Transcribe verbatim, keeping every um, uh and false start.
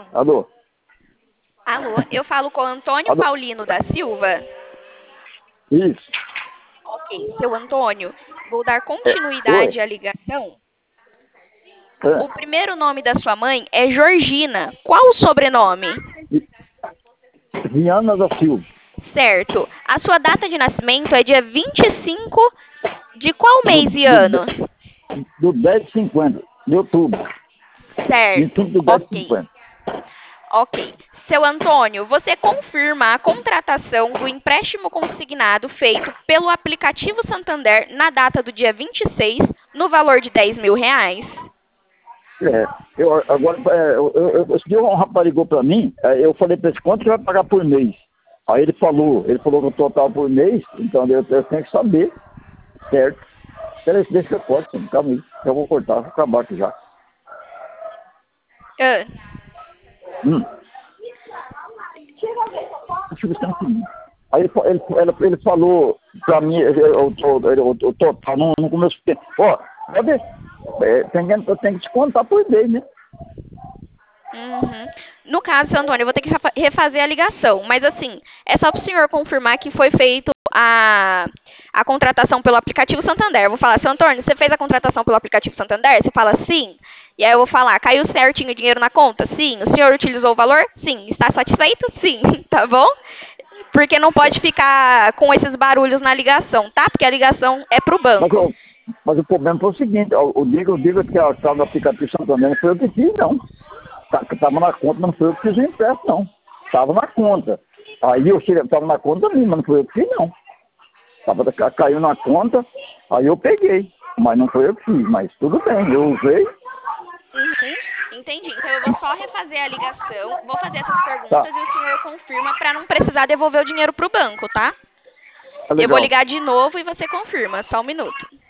Alô? Alô, eu falo com o Antônio Alô? Paulino da Silva. Isso. Ok, seu Antônio, vou dar É, oi? continuidade à ligação. É, O primeiro nome da sua mãe é Georgina. Qual o sobrenome? Viana da Silva. Certo. A sua data de nascimento é dia vinte e cinco de qual Do, mês e do, ano? de- do dez de cinquenta, de outubro. vinte e Certo. cinco do dez de Ok. cinquenta. Ok. Seu Antônio, você confirma a contratação do empréstimo consignado feito pelo aplicativo Santander na data do dia vinte e seis, no valor de dez mil reais? É, eu, agora, é, eu, eu, esse dia um rapaz ligou pra mim, é, eu falei pra ele, quanto que vai pagar por mês? Aí ele falou, ele falou que o total por mês, então eu, eu tenho que saber, certo? Peraí, deixa que eu corto, sim, calma aí, eu vou cortar, vou acabar aqui já. Ah, Hum. Deixa eu ver se tem aqui. Aí ele, fa- ele, ele, ele falou pra mim, ele- o, o, ele- o, o total, no, no começo, ó, cadê? É, tem, que- eu tenho que te contar por mês, né? uhum. No caso, seu Antônio, eu vou ter que refa- refazer a ligação. Mas assim, é só para o senhor confirmar que foi feito a, a contratação pelo aplicativo Santander. Eu vou falar, seu Antônio, você fez a contratação pelo aplicativo Santander? Você fala sim. E aí eu vou falar, caiu certinho o dinheiro na conta? Sim. O senhor utilizou o valor? Sim. Está satisfeito? Sim. Tá bom? Porque não pode ficar com esses barulhos na ligação, tá? Porque a ligação é pro Mas, banco. eu, mas o problema foi o seguinte, o, o diga, o diga que a tal do aplicativo Santander não foi eu que fiz, não. Tá, que tava na conta, não foi eu que fiz o empréstimo, não. Tava na conta. Aí eu cheguei, tava na conta minha, mas não foi eu que fiz, não. Tava, ca- caiu na conta, aí eu peguei. Mas não foi eu que fiz, mas tudo bem, eu usei, Uhum, entendi. Então eu vou só refazer a ligação, vou fazer essas tá, perguntas e o senhor confirma para não precisar devolver o dinheiro pro banco, tá? tá Eu vou legal. ligar de novo e você confirma. Só um minuto.